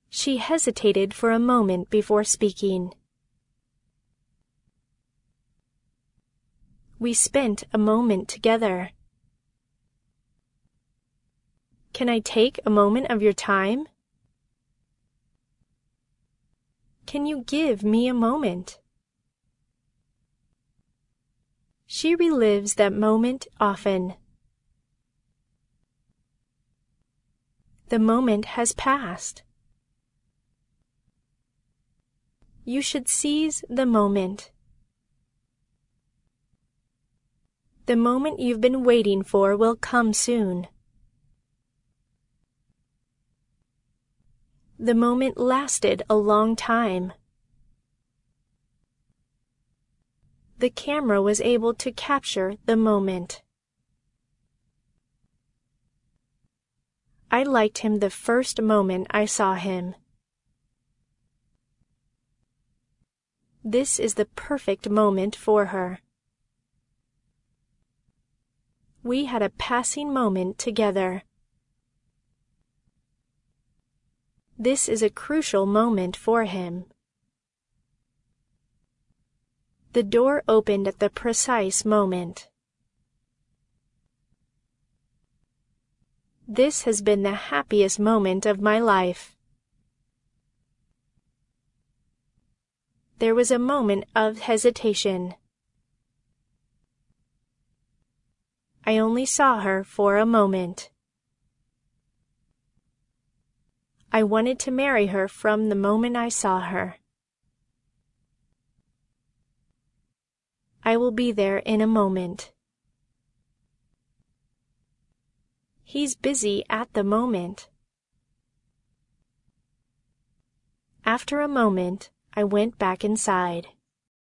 She hesitated for a moment before speaking. We spent a moment together. Can I take a moment of your time? Can you give me a moment? She relives that moment often. The moment has passed. You should seize the moment. The moment you've been waiting for will come soon. The moment lasted a long time. The camera was able to capture the moment. I liked him the first moment I saw him. This is the perfect moment for her. We had a passing moment together. This is a crucial moment for him. The door opened at the precise moment. This has been the happiest moment of my life. There was a moment of hesitation. I only saw her for a moment. I wanted to marry her from the moment I saw her. I will be there in a moment. He's busy at the moment. After a moment, I went back inside.